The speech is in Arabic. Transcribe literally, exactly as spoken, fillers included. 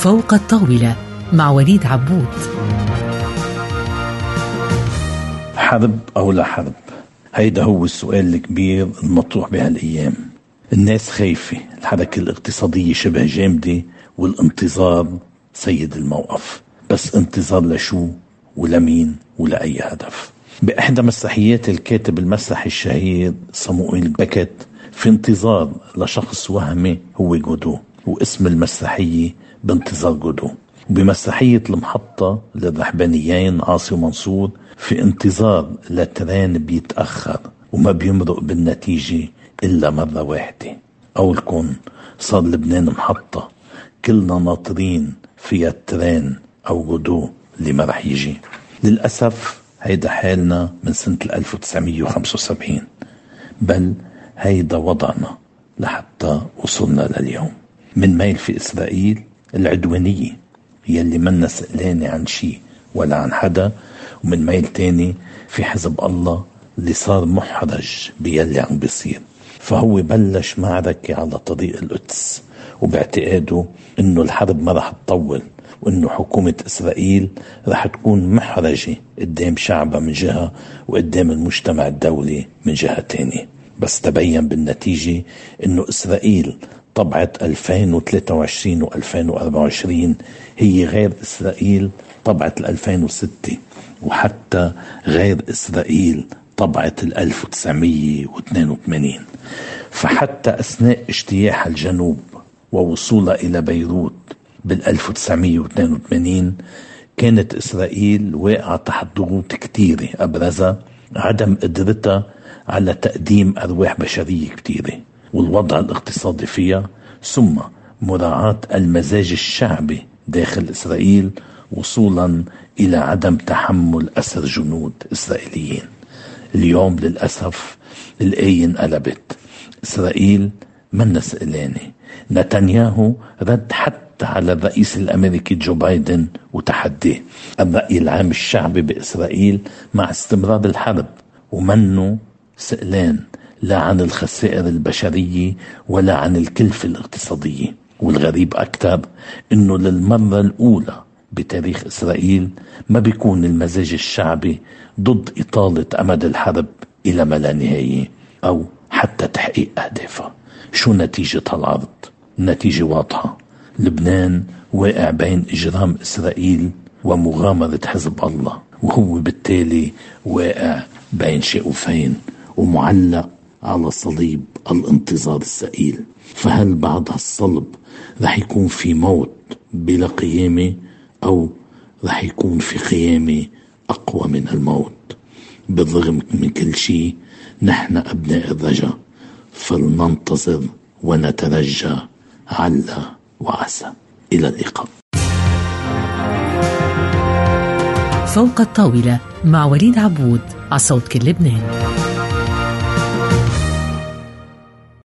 فوق الطاولة مع وليد عبود. حرب أو لا حرب؟ هيدا هو السؤال الكبير المطروح بهالأيام. الناس خايفة، الحركة الاقتصادية شبه جامدة، والانتظار سيد الموقف. بس انتظار لشو ولمين ولأي هدف؟ بإحدى مسرحيات الكاتب المسرحي الشهير صموئيل بكت في انتظار لشخص وهمي هو جودو، واسم المسرحية بانتظار جودو. وبمسرحية المحطة للرحبانيين عاصي ومنصور في انتظار لترين بيتأخر وما بيمرق بالنتيجة إلا مرة واحدة. قولكن صار لبنان محطة كلنا ناطرين فيها الترين أو جودو اللي ما رح يجي. للأسف هيدا حالنا من سنة ألف وتسعمية وخمسة وسبعين، بل هيدا وضعنا لحتى وصلنا لليوم. من ميل في إسرائيل العدوانية يلي منا سئلاني عن شيء ولا عن حدا، ومن ميل تاني في حزب الله اللي صار محرج بيلي عم بيصير. فهو بلش معركة على طريق القدس، وباعتقاده انه الحرب ما رح تطول، وانه حكومة اسرائيل رح تكون محرجة قدام شعبها من جهة وقدام المجتمع الدولي من جهة تانية. بس تبين بالنتيجة انه اسرائيل طبعت ألفين وثلاثة وعشرين وألفين وأربعة وعشرين هي غير إسرائيل طبعت ألفين وستة، وحتى غير إسرائيل طبعت ألف وتسعمية واثنين وثمانين. فحتى أثناء اجتياح الجنوب ووصولها إلى بيروت بالألف وتسعمية واثنين وثمانين كانت إسرائيل واقعة تحت ضغوط كتيرة، أبرزها عدم قدرتها على تقديم أرواح بشرية كتيرة، والوضع الاقتصادي فيها، ثم مراعاة المزاج الشعبي داخل إسرائيل وصولا إلى عدم تحمل أسر جنود إسرائيليين. اليوم للأسف الآية انقلبت. إسرائيل منا سئلانة. نتنياهو رد حتى على الرئيس الأمريكي جو بايدن وتحديه. الرأي العام الشعبي بإسرائيل مع استمرار الحرب، ومنه سئلان لا عن الخسائر البشرية ولا عن الكلفة الاقتصادية. والغريب أكثر إنه للمرة الأولى بتاريخ إسرائيل ما بيكون المزاج الشعبي ضد إطالة أمد الحرب إلى ما لا نهاية أو حتى تحقيق أهدافها. شو نتيجة هالعرض؟ النتيجة واضحة. لبنان واقع بين إجرام إسرائيل ومغامرة حزب الله، وهو بالتالي واقع بين شقوفين ومعلق على صليب الانتظار الثقيل. فهل بعد هالصلب رح يكون في موت بلا قيامة، أو رح يكون في قيامة أقوى من الموت؟ بالرغم من كل شيء نحن أبناء الرجاء، فلننتظر ونترجى علا وعسى. إلى اللقاء. فوق الطاولة مع وليد عبود على صوت كل لبنان.